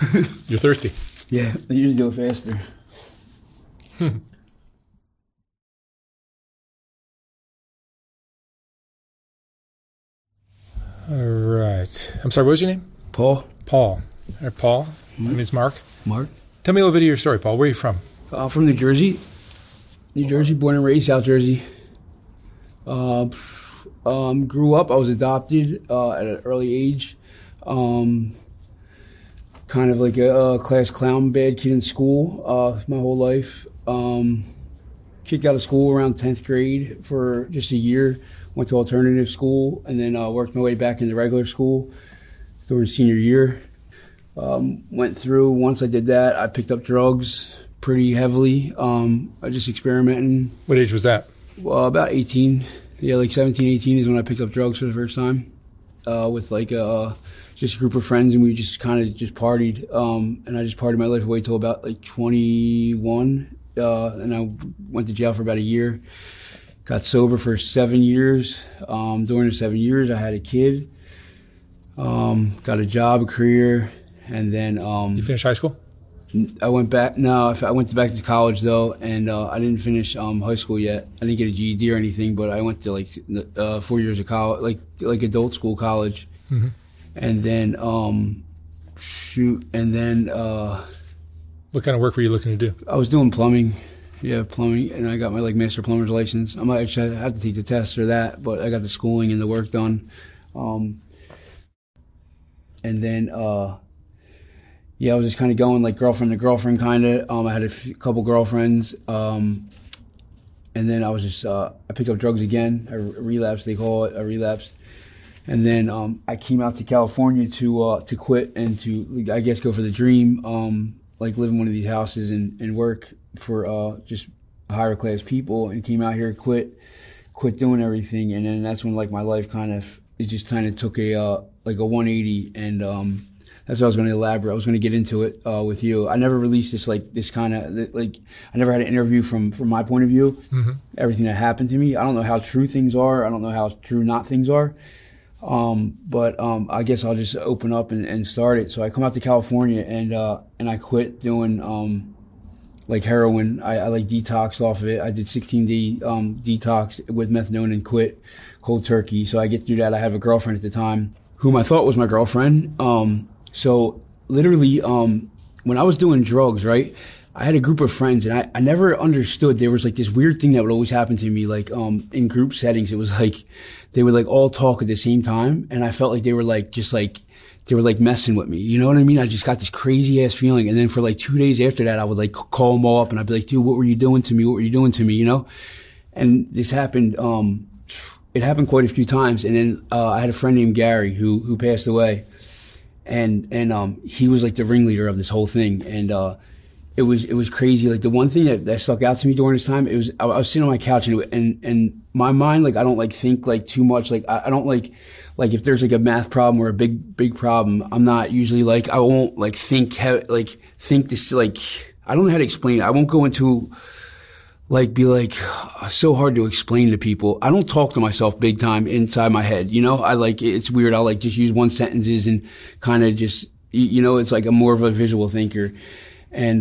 You're thirsty. Yeah, I usually do it faster. All right. I'm sorry, what was your name? Paul. Paul. Paul. My name is Mark. Mark. Tell me a little bit of your story, Paul. Where are you from? From New Jersey. New Jersey, born and raised, South Jersey. Grew up, I was adopted at an early age. Kind of like a class clown, bad kid in school my whole life. Kicked out of school around 10th grade for just a year. Went to alternative school and then worked my way back into regular school during senior year. Went through, once I did that, I picked up drugs pretty heavily. I just experimenting. What age was that? Well, about 18. Yeah, like 17, 18 is when I picked up drugs for the first time with like just a group of friends, and we just kind of just partied. And I just partied my life away till about like 21. And I went to jail for about a year. Got sober for 7 years. During the 7 years, I had a kid, got a job, a career, and then... You finished high school? I went back. No, I went back to college though, and I didn't finish high school yet. I didn't get a GED or anything, but I went to like 4 years of college, like adult school, college, and then what kind of work were you looking to do? I was doing plumbing. Yeah, plumbing, and I got my like master plumber's license. I might actually have to take the test for that, but I got the schooling and the work done. And then yeah, I was just kind of going like girlfriend to girlfriend kind of. I had a couple girlfriends, and then I was just I picked up drugs again. I relapsed, they call it. I relapsed, and then I came out to California to quit and to I guess go for the dream. Like live in one of these houses and work for just higher class people, and came out here, quit doing everything, and then that's when like my life took a like a 180, and that's what I was going to elaborate. I was going to get into it with you. I never released this kind of like I never had an interview from my point of view. Everything that happened to me. I don't know how true things are. I don't know how true not things are. But I guess I'll just open up and start it. So I come out to California and I quit doing like heroin. I like detoxed off of it. I did 16-day detox with methadone and quit cold turkey. So I get through that. I have a girlfriend at the time whom I thought was my girlfriend. So literally when I was doing drugs, right, I had a group of friends, and I never understood. There was like this weird thing that would always happen to me, like in group settings. It was like they would like all talk at the same time, and I felt like they were like just like they were like messing with me. You know what I mean? I just got this crazy ass feeling, and then for like 2 days after that, I would like call them all up, and I'd be like, "Dude, what were you doing to me? What were you doing to me?" You know? And this happened. It happened quite a few times, and then I had a friend named Gary who passed away, and he was like the ringleader of this whole thing, and it was crazy. Like the one thing that stuck out to me during this time, I was sitting on my couch and my mind, like I don't like think like too much. Like I don't like if there's like a math problem or a big problem, I'm not usually like, I won't like think this, like, I don't know how to explain it. I won't go into like, be like so hard to explain to people. I don't talk to myself big time inside my head. You know, it's weird. I'll like just use one sentences and kind of just, you know, it's like I'm more of a visual thinker. And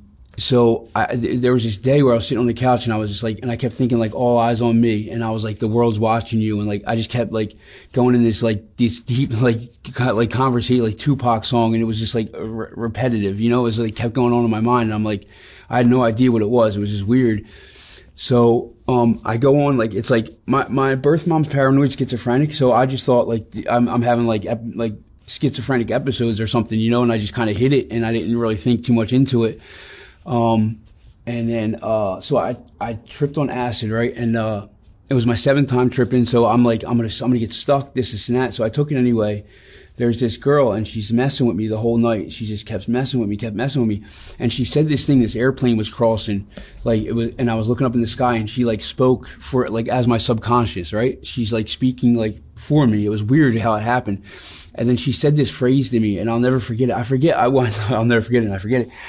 so there was this day where I was sitting on the couch and I was just like, and I kept thinking like all eyes on me, and I was like, the world's watching you, and like I just kept like going in this deep like conversation, like Tupac song, and it was just like repetitive, you know, it was like kept going on in my mind, and I'm like, I had no idea what it was. It was just weird. So I go on, like it's like my birth mom's paranoid schizophrenic, so I just thought like I'm having like schizophrenic episodes or something, you know, and I just kind of hit it, and I didn't really think too much into it. And then, so I tripped on acid, right? And, it was my 7th time tripping. So I'm like, I'm gonna get stuck, this and that. So I took it anyway. There's this girl, and she's messing with me the whole night. She just kept messing with me. And she said this thing, this airplane was crossing, like it was, and I was looking up in the sky, and she like spoke for like as my subconscious, right? She's like speaking like for me. It was weird how it happened. And then she said this phrase to me, and I'll never forget it. I'll never forget it, and I forget it.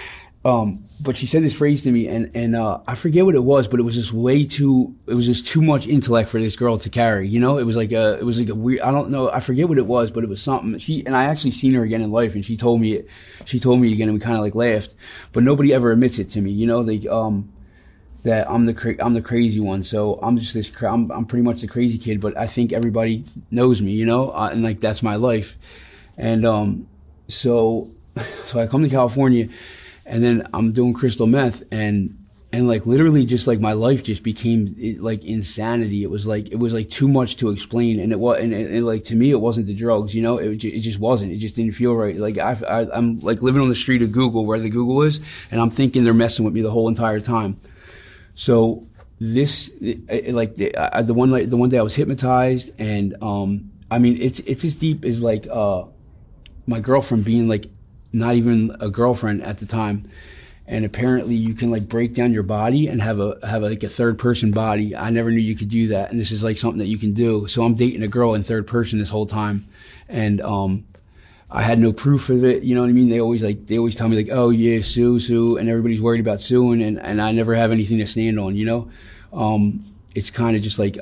but she said this phrase to me, and I forget what it was, but it was just too much intellect for this girl to carry. You know, it was like a weird, I don't know, I forget what it was, but it was something. And I actually seen her again in life, and she told me again, and we kind of like laughed, but nobody ever admits it to me. You know, that I'm the crazy one. So I'm just I'm pretty much the crazy kid, but I think everybody knows me, you know, and like that's my life. And so I come to California, and then I'm doing crystal meth, and like literally just like my life just became like insanity. It was like too much to explain, and and like to me it wasn't the drugs, you know, it just wasn't. It just didn't feel right. Like I'm like living on the street of Google, where the Google is, and I'm thinking they're messing with me the whole entire time. So this, like the one day I was hypnotized, and I mean it's as deep as like my girlfriend being like not even a girlfriend at the time, and apparently you can like break down your body and have like a third person body. I never knew you could do that, and this is like something that you can do. So I'm dating a girl in third person this whole time, and I had no proof of it, you know what I mean? They always tell me like, oh yeah, sue, and everybody's worried about suing, and I never have anything to stand on, you know? It's kind of just like,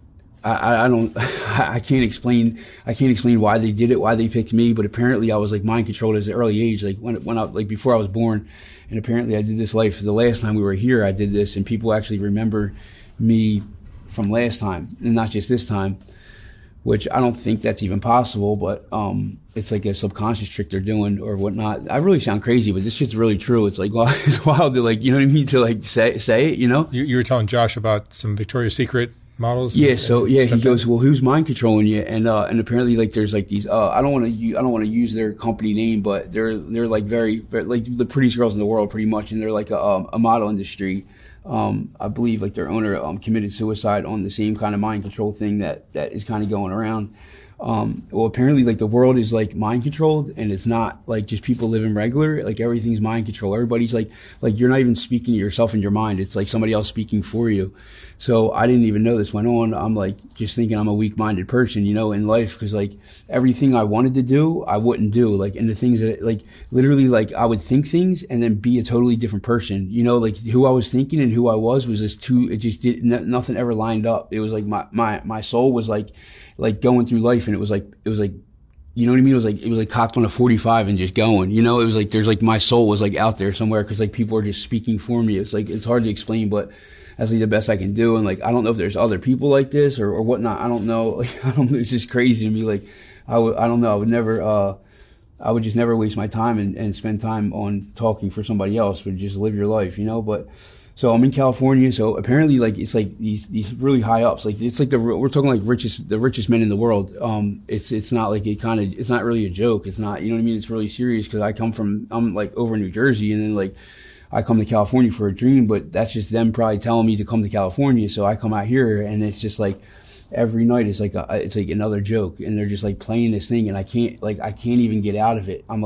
I can't explain why they did it, why they picked me, but apparently I was like mind controlled at an early age, like when I, like before I was born, and apparently I did this life. The last time we were here, I did this, and people actually remember me from last time, and not just this time, which I don't think that's even possible, but it's like a subconscious trick they're doing or whatnot. I really sound crazy, but this shit's really true. It's like, well, it's wild to like, you know what I mean, to like say it, you know? You were telling Josh about some Victoria's Secret models. Yeah, he goes, well, who's mind controlling you? And apparently like there's like these I don't want to use their company name, but they're like very, very like the prettiest girls in the world pretty much, and they're like a model industry. I believe like their owner committed suicide on the same kind of mind control thing that is kind of going around. Well, apparently like the world is like mind controlled, and it's not like just people living regular. Like everything's mind control. Everybody's like you're not even speaking to yourself in your mind. It's like somebody else speaking for you. So I didn't even know this went on. I'm like just thinking I'm a weak-minded person, you know, in life, because like everything I wanted to do, I wouldn't do. Like, and the things that like literally like I would think things and then be a totally different person, you know, like who I was thinking and who I was just too. It just did nothing ever lined up. It was like my soul was like going through life, and it was like you know what I mean? It was like cocked on a 45 and just going, you know, it was like, there's like my soul was like out there somewhere, because like people are just speaking for me. It's like, it's hard to explain, but that's like the best I can do. And like, I don't know if there's other people like this or whatnot. I don't know. Like, I don't know. It's just crazy to me. Like, I don't know. I would just never waste my time and spend time on talking for somebody else, but just live your life, you know? But, so I'm in California. So apparently like, it's like these really high ups, like it's like we're talking like the richest men in the world. It's not like it's not really a joke. It's not, you know what I mean? It's really serious, because I'm like over in New Jersey, and then like I come to California for a dream, but that's just them probably telling me to come to California. So I come out here, and it's just like every night it's like another joke, and they're just like playing this thing, and I can't even get out of it. I'm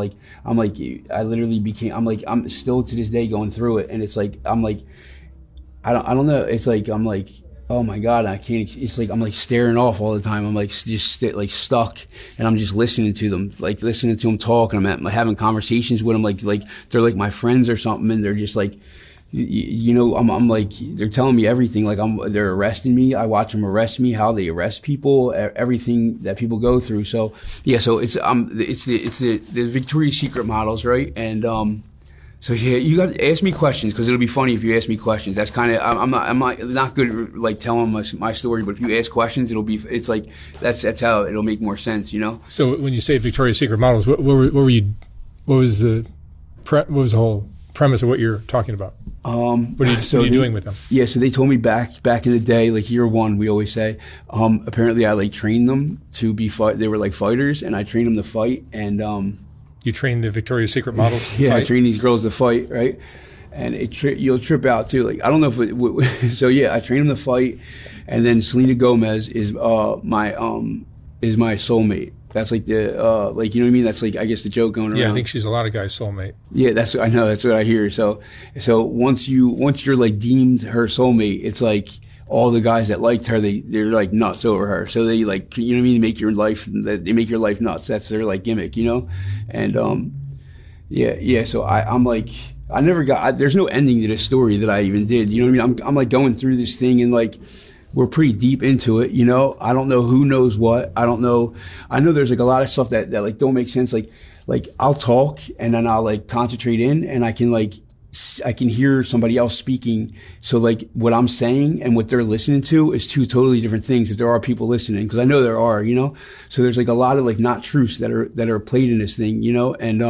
still to this day going through it, and it's like I don't know. It's like I'm like, oh my God, I can't. It's like I'm like staring off all the time. I'm like just like stuck, and I'm just listening to them talk, and I'm having conversations with them like they're like my friends or something, and they're just like, you know, I'm like, they're telling me everything. Like they're arresting me. I watch them arrest me, how they arrest people, everything that people go through. So yeah, so it's the Victoria's Secret models, right? And so yeah, you got to ask me questions, because it'll be funny if you ask me questions. That's kind of, I'm not good at like telling my story, but if you ask questions, it's like that's how it'll make more sense, you know. So when you say Victoria's Secret models, what was the whole premise of what you're talking about? What are you doing with them? Yeah, so they told me back in the day, like year one, we always say, apparently I like trained them to be they were like fighters, and I trained them to fight, and you train the Victoria's Secret models to yeah, fight? I train these girls to fight, right? And you'll trip out too. Like, I don't know if so yeah, I train them to fight, and then Selena Gomez is my soulmate. That's like the like, you know what I mean? That's like, I guess, the joke going around. Yeah, I think she's a lot of guys' soulmate. Yeah, I know. That's what I hear. So once you're like deemed her soulmate, it's like all the guys that liked her, they're like nuts over her. So they like, you know what I mean? They make your life nuts. That's their like gimmick, you know? And, yeah. So I'm like, there's no ending to this story that I even did. You know what I mean? I'm like going through this thing and like, we're pretty deep into it, you know? I don't know who knows what. I don't know. I know there's like a lot of stuff that like don't make sense. Like I'll talk and then I'll like concentrate in and I can hear somebody else speaking. So like what I'm saying and what they're listening to is two totally different things if there are people listening, because I know there are, you know? So there's like a lot of like not truths that are played in this thing, you know? And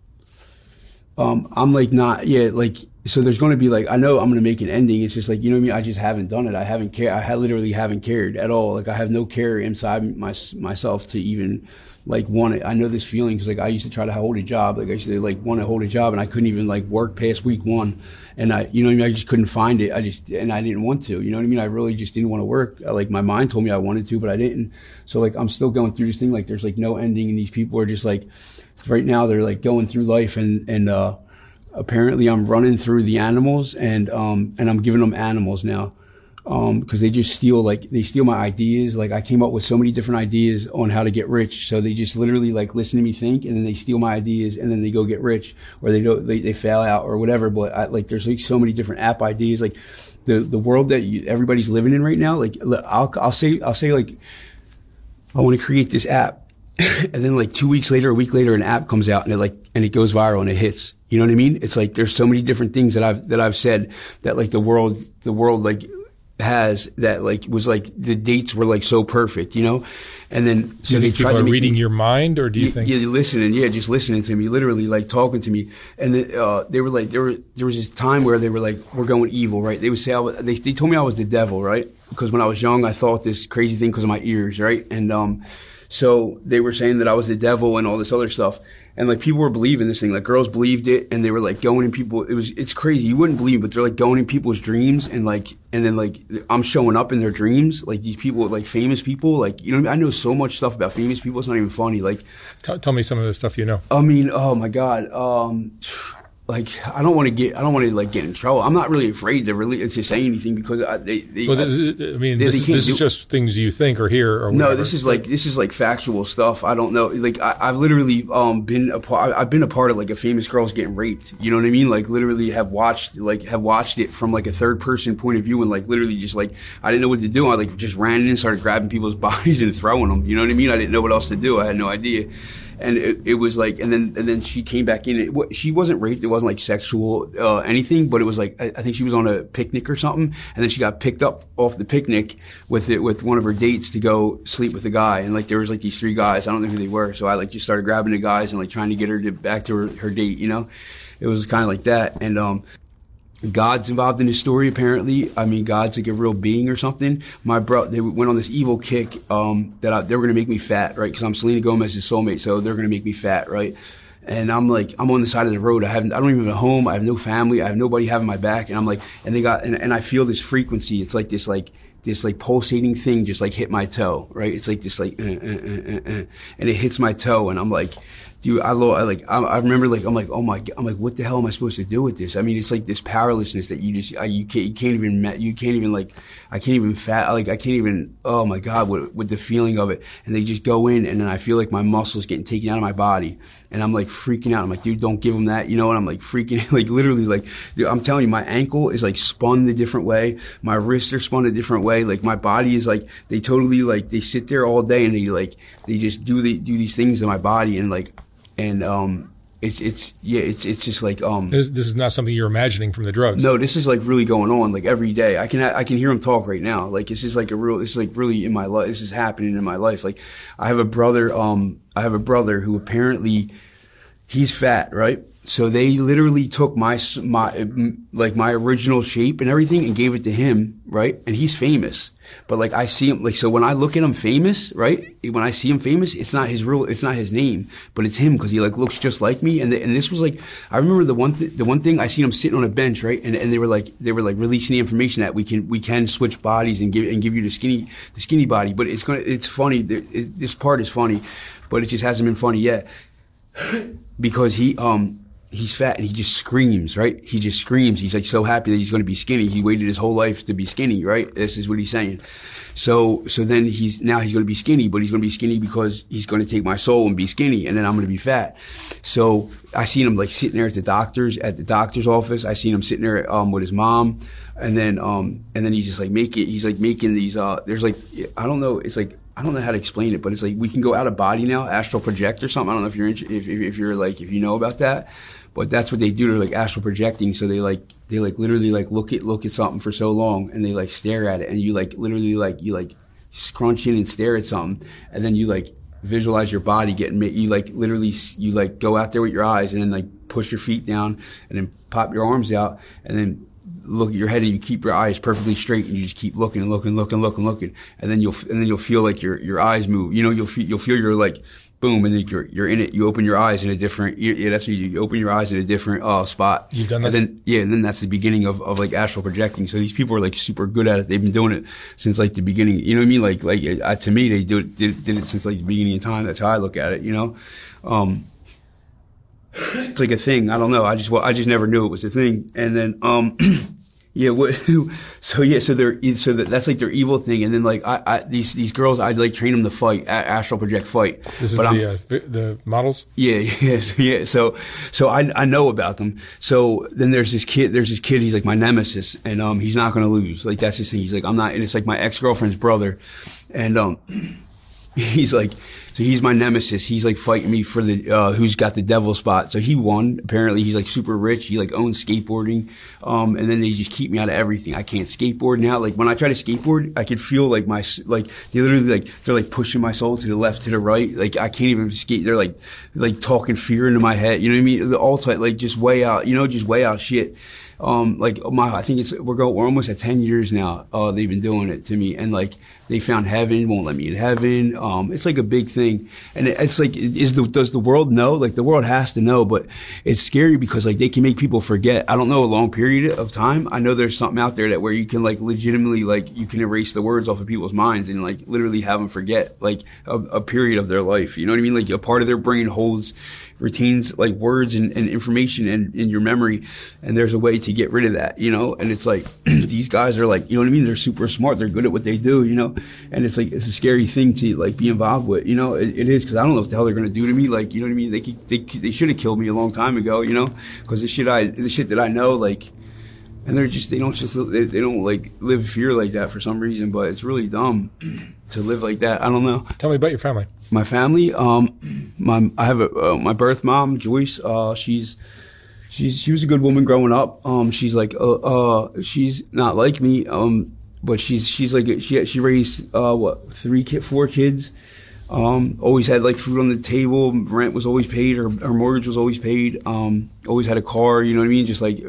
I'm like not, like, so there's going to be like, I know I'm going to make an ending. It's just like, you know what I mean? I just haven't done it. I haven't cared. I literally haven't cared at all. Like I have no care inside myself to even like want it. I know this feeling because like I used to try to hold a job. Like I used to like want to hold a job and I couldn't even like work past week 1. And you know what I mean? I just couldn't find it. And I didn't want to, you know what I mean? I really just didn't want to work. Like my mind told me I wanted to, but I didn't. So like, I'm still going through this thing. Like there's like no ending and these people are just like, right now they're like going through life and apparently I'm running through the animals and I'm giving them animals now. Cause they just steal my ideas. Like I came up with so many different ideas on how to get rich. So they just literally like listen to me think and then they steal my ideas and then they go get rich or they fail out or whatever. But there's like so many different app ideas. Like the world that everybody's living in right now. Like I'll say like, I want to create this app. And then like 2 weeks later, a week later, an app comes out and it goes viral and it hits. You know what I mean? It's like, there's so many different things that I've said that like the world like has that like was like the dates were like so perfect, you know? And then so they tried to reading your mind, or do you think? Yeah, listening. Yeah, just listening to me, literally like talking to me. And then they were like, there was this time where they were like, we're going evil, right? They would say they told me I was the devil, right? Because when I was young, I thought this crazy thing because of my ears, right? And so they were saying that I was the devil and all this other stuff. And like people were believing this thing, like girls believed it and they were like going in people. It's crazy. You wouldn't believe it, but they're like going in people's dreams and then I'm showing up in their dreams. Like these people, like famous people, like, you know, I know so much stuff about famous people. It's not even funny. Like, tell me some of the stuff you know. I mean, oh my God. Like I don't want to like get in trouble. I'm not really afraid to say anything because this is just things you think or hear or whatever. No, this is like factual stuff. I don't know. Like I've literally been a part of like a famous girl's getting raped. You know what I mean? Like literally have watched it from like a third person point of view and like literally just like I didn't know what to do. I like just ran in and started grabbing people's bodies and throwing them. You know what I mean? I didn't know what else to do. I had no idea. And it was like, and then she came back in. She wasn't raped. It wasn't like sexual, anything, but it was like, I think she was on a picnic or something. And then she got picked up off the picnic with one of her dates to go sleep with a guy. And like, there was like these 3 guys. I don't know who they were. So I like just started grabbing the guys and like trying to get her back to her date, you know? It was kind of like that. And, God's involved in this story, apparently. I mean, God's like a real being or something. My bro, they went on this evil kick, they were going to make me fat, right? Cause I'm Selena Gomez's soulmate. So they're going to make me fat, right? And I'm like, I'm on the side of the road. I don't even have a home. I have no family. I have nobody having my back. And I'm like, and I feel this frequency. It's like this pulsating thing just like hit my toe, right? It's like this and it hits my toe and I'm like, dude, I remember like, I'm like, oh my God, I'm like, what the hell am I supposed to do with this? I mean, it's like this powerlessness that I can't even, oh my God, with the feeling of it. And they just go in and then I feel like my muscles getting taken out of my body. And I'm like freaking out. I'm like, dude, don't give them that, you know? And I'm like freaking, like literally like, dude, I'm telling you, my ankle is like spun a different way. My wrists are spun a different way. Like my body is like, they totally like, they sit there all day and they just do these things to my body and like, it's just like, this is not something you're imagining from the drugs. No, this is like really going on like every day. I can hear him talk right now. Like it's just like this is like really in my life. This is happening in my life. Like I have a brother who apparently he's fat, right? So they literally took my original shape and everything and gave it to him, right? And he's famous. But like I see him, like, so when I look at him famous, right? When I see him famous, it's not his name, but it's him because he like looks just like me. And this was like, I remember the one thing I seen him sitting on a bench, right? And they were like releasing the information that we can switch bodies and give you the skinny body. But it's funny. This part is funny, but it just hasn't been funny yet because he he's fat and he just screams, right? He just screams. He's like so happy that he's going to be skinny. He waited his whole life to be skinny, right? This is what he's saying. So then he's going to be skinny, but he's going to be skinny because he's going to take my soul and be skinny, and then I'm going to be fat. So I seen him like sitting there at the doctor's office. I seen him sitting there, with his mom. And then he's just like making these, there's like, I don't know, it's like, I don't know how to explain it, but it's like we can go out of body now, astral project or something. I don't know if you're if you know about that, but that's what they do. They're like astral projecting. So they literally like look at something for so long and they like stare at it, and you like literally like you like scrunch in and stare at something, and then you like visualize your body getting, you like literally, you like go out there with your eyes and then like push your feet down and then pop your arms out and then look at your head, and you keep your eyes perfectly straight, and you just keep looking and looking, and then you'll feel like your eyes move. You know, you'll feel you're like boom, and then you're in it. You open your eyes in a different, that's what you open your eyes in a different spot. You've done this? And then that's the beginning of like astral projecting. So these people are like super good at it. They've been doing it since like the beginning. You know what I mean? Like to me, they did it since like the beginning of time. That's how I look at it. You know. It's like a thing. I don't know. I just never knew it was a thing. And then, that's like their evil thing. And then like, these girls, I'd like train them to fight, astral project fight. This is the models? Yeah. So I know about them. So then there's this kid, he's like my nemesis, and, he's not going to lose. Like, that's his thing. He's like, I'm not, and it's like my ex-girlfriend's brother. And, he's like, so he's my nemesis. He's like fighting me for the, who's got the devil spot. So he won. Apparently he's like super rich. He like owns skateboarding. And then they just keep me out of everything. I can't skateboard now. Like when I try to skateboard, I could feel like they literally like, they're like pushing my soul to the left, to the right. Like I can't even skate. They're like talking fear into my head. You know what I mean? The all type, like just way out, just way out shit. I think we're almost at 10 years now. They've been doing it to me, and like they found heaven, won't let me in heaven. It's like a big thing. And it's like, does the world know? Like the world has to know, but it's scary because like they can make people forget. I don't know, a long period of time. I know there's something out there that where you can like legitimately, like you can erase the words off of people's minds and like literally have them forget like a period of their life. You know what I mean? Like a part of their brain holds routines, like words and information in your memory, and there's a way to get rid of that, and it's like these guys are like, you know what I mean, they're super smart, they're good at what they do, and it's like, it's a scary thing to like be involved with, it is, because I don't know what the hell they're going to do to me, like, you know what I mean, they should have killed me a long time ago, because the shit that I know, like, and they don't like live fear like that for some reason, but it's really dumb to live like that. I don't know. Tell me about your family. My family, I have my birth mom, Joyce. She was a good woman growing up. She's like, she's not like me. But she's like, she raised, 4 kids. Always had like food on the table. Rent was always paid. Her mortgage was always paid. Always had a car, you know what I mean? Just like,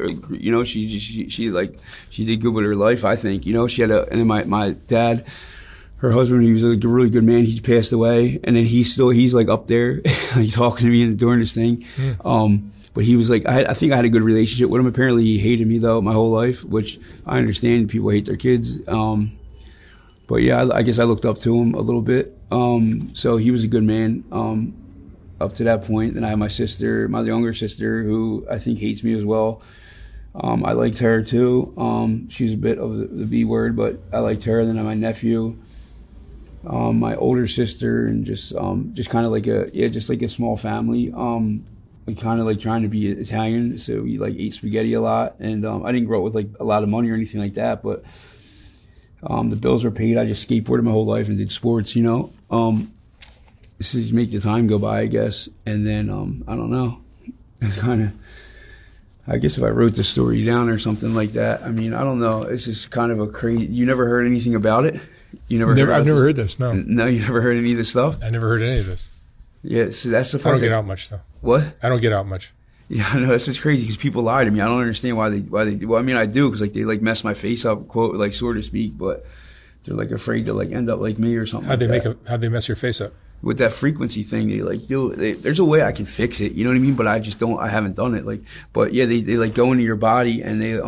she did good with her life, I think, she had and then my dad, her husband, he was like a really good man. He passed away, and then he's like up there, he's talking to me during this thing. But he was like, I think I had a good relationship with him. Apparently he hated me though my whole life, which I understand. People hate their kids. But yeah, I guess I looked up to him a little bit. So he was a good man, up to that point. Then I have my sister, my younger sister, who I think hates me as well. I liked her too. She's a bit of the B word, but I liked her. And then I have my nephew, my older sister, and just kind of like just like a small family. We kind of like trying to be Italian, so we like ate spaghetti a lot. And I didn't grow up with like a lot of money or anything like that, but the bills were paid. I just skateboarded my whole life and did sports, This is make the time go by, I guess. And then I don't know. It's kind of, I guess if I wrote the story down or something like that, I mean, I don't know. It's just kind of a crazy. You never heard anything about it? I've never heard this. No. No, you never heard any of this stuff? I never heard any of this. Yeah, so that's the part. I don't get out much though. What? I don't get out much. Yeah, I know, that's just crazy because people lie to me. I don't understand why they do. Well, I mean, I do, because like they like mess my face up, quote, like so to speak, but they're like afraid to like end up like me or something. How'd they mess your face up? With that frequency thing, they like do. There's a way I can fix it, you know what I mean? But I haven't done it. Like, but yeah, they like go into your body and they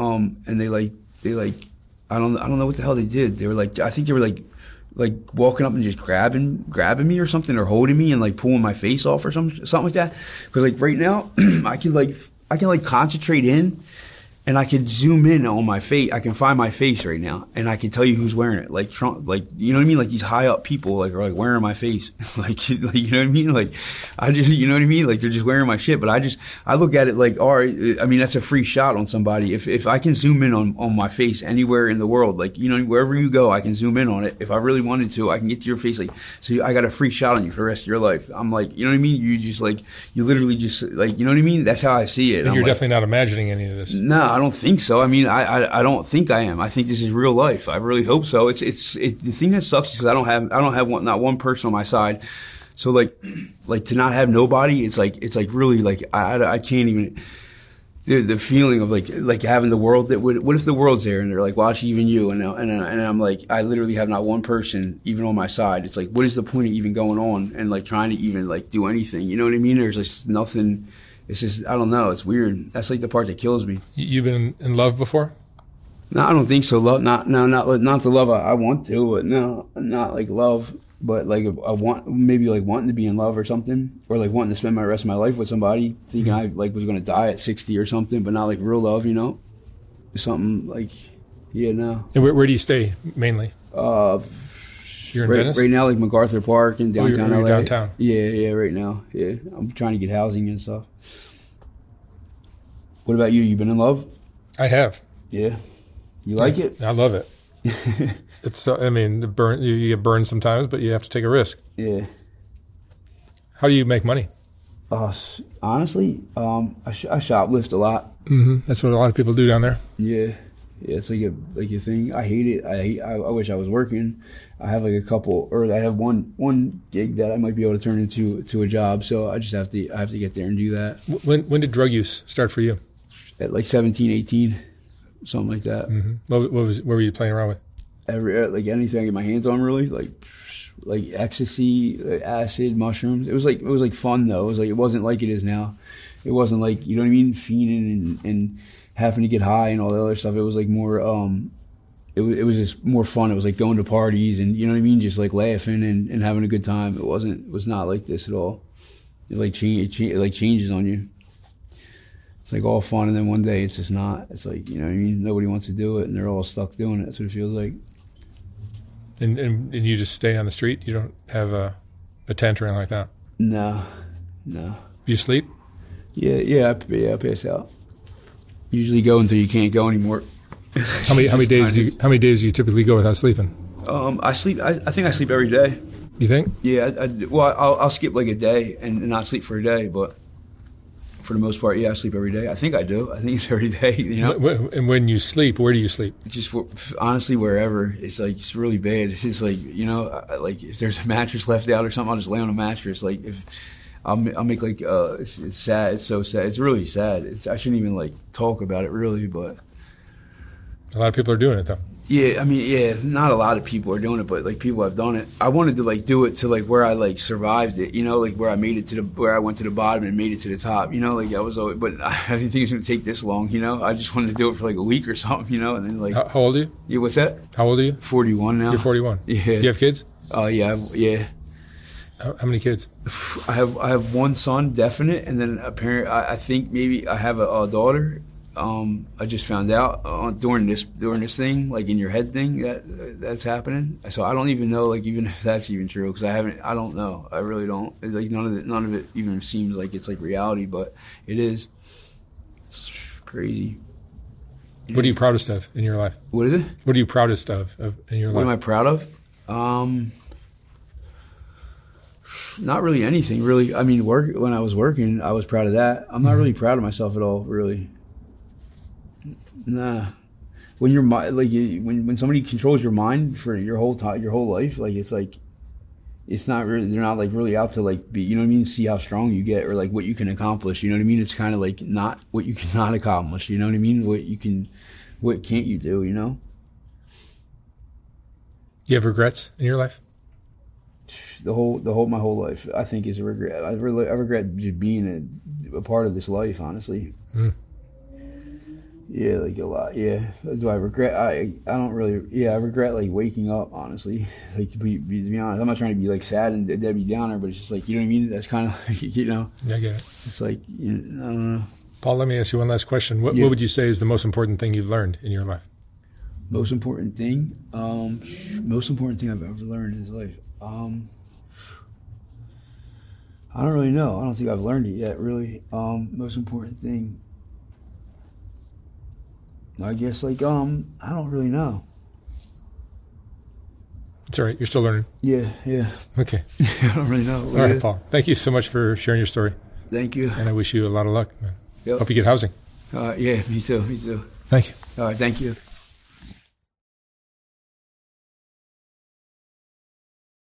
I don't know what the hell they did. They were like, I think they were like walking up and just grabbing me or something, or holding me and like pulling my face off or something like that. Because like right now, I like concentrate in, and I can zoom in on my face. I can find my face right now, and I can tell you who's wearing it. Like Trump, like, you know what I mean? Like these high up people, like, are like wearing my face. like, you know what I mean? Like, I just, you know what I mean? Like they're just wearing my shit. But I look at it like, all right, I mean, that's a free shot on somebody. If I can zoom in on my face anywhere in the world, like, you know, wherever you go, I can zoom in on it. If I really wanted to, I can get to your face. Like, so I got a free shot on you for the rest of your life. I'm like, you know what I mean? You just like, you literally just like, you know what I mean? That's how I see it. And you're definitely not imagining any of this. No, I don't think so. I mean, I don't think I am. I think this is real life. I really hope so. It's the thing that sucks is because I don't have not one person on my side. So like to not have nobody, it's like really like I can't even. The feeling of like having the world that what if the world's there and they're like watching even you and I'm like I literally have not one person even on my side. It's like what is the point of even going on and like trying to even like do anything? You know what I mean? There's just nothing. It's just I don't know. It's weird. That's like the part that kills me. You've been in love before? No, I don't think so. Love, not the love I want to, but no, not like love. But like I want maybe like wanting to be in love or something, or like wanting to spend my rest of my life with somebody, thinking I like was going to die at 60 or something, but not like real love, you know, something like no. And where do you stay mainly? You're in Venice right now, like MacArthur Park in downtown LA. Downtown. Yeah, right now. Yeah, I'm trying to get housing and stuff. What about you? You been in love? I have. Yeah, you like it? I love it. It's, I mean, you get burned sometimes, but you have to take a risk. Yeah. How do you make money? Honestly, I shoplift a lot. Mm-hmm. That's what a lot of people do down there. Yeah, it's like a thing. I hate it. I wish I was working. I have like a couple, or I have one gig that I might be able to turn into a job. So I just have to get there and do that. When did drug use start for you? At like 17, 18, something like that. Mm-hmm. What were you playing around with? Like anything I get my hands on, really, like ecstasy, like acid, mushrooms. It was like fun though. It wasn't like it is now. It wasn't like, you know what I mean, fiending and having to get high and all the other stuff. It was like more it was just more fun. It was like going to parties and, you know what I mean, just like laughing and having a good time. It was not like this at all. It changes on you. It's like all fun, and then one day it's just not. It's like, you know what I mean, nobody wants to do it and they're all stuck doing it. That's what it feels like. And you just stay on the street? You don't have a tent or anything like that? No. You sleep? Yeah, I pass out. Usually go until you can't go anymore. How many days do you typically go without sleeping? I sleep. I think I sleep every day. You think? Yeah. I'll skip like a day and not sleep for a day, but for the most part, yeah, I sleep every day. I think I do. I think it's every day. You know. And when you sleep, where do you sleep? Just honestly, wherever. It's like it's really bad. It's just like, you know, like if there's a mattress left out or something, I'll just lay on a mattress. Like if I'll make like it's sad. It's so sad. It's really sad. I shouldn't even like talk about it really, but a lot of people are doing it though. Yeah, I mean, yeah, not a lot of people are doing it, but like people have done it. I wanted to like do it to like where I like survived it, you know, like where I made it where I went to the bottom and made it to the top, you know, like I was always, but I didn't think it was going to take this long, you know. I just wanted to do it for like a week or something, you know, and then like. How old are you? Yeah, what's that? How old are you? 41 now. You're 41. Yeah. Do you have kids? Yeah. How many kids? I have one son, definite, and then a parent. I think maybe I have a daughter. I just found out during this thing, like in your head thing, that's happening. So I don't even know, like, even if that's even true, because I don't know. I really don't. Like none of it even seems like it's like reality, but it is. It's crazy. What are you proudest of in your life? What is it? What are you proudest of in your life? What am I proud of? Not really anything, really. I mean, when I was working, I was proud of that. I'm not really proud of myself at all, really. Nah. When you're like when somebody controls your mind for your whole life, like it's not really, they're not like really out to like be, you know what I mean, see how strong you get or like what you can accomplish, you know what I mean? It's kind of like not what you cannot accomplish, you know what I mean? What can't you do, you know? You have regrets in your life? My whole life, I think, is a regret. I regret just being a part of this life, honestly. Yeah, like a lot. Yeah, do I regret? I don't really. Yeah, I regret like waking up. Honestly, like to be honest, I'm not trying to be like sad and Debbie Downer, but it's just like, you know what I mean. That's kind of like, you know. Yeah, I get it. It's like, you know, I don't know. Paul, let me ask you one last question. What would you say is the most important thing you've learned in your life? Most important thing? Most important thing I've ever learned in his life. I don't really know. I don't think I've learned it yet, really. Most important thing. I guess, I don't really know. It's all right. You're still learning. Yeah. Okay. I don't really know. All right, Paul. Thank you so much for sharing your story. Thank you. And I wish you a lot of luck. Yep. Hope you get housing. Yeah, me too. Thank you. All right, thank you.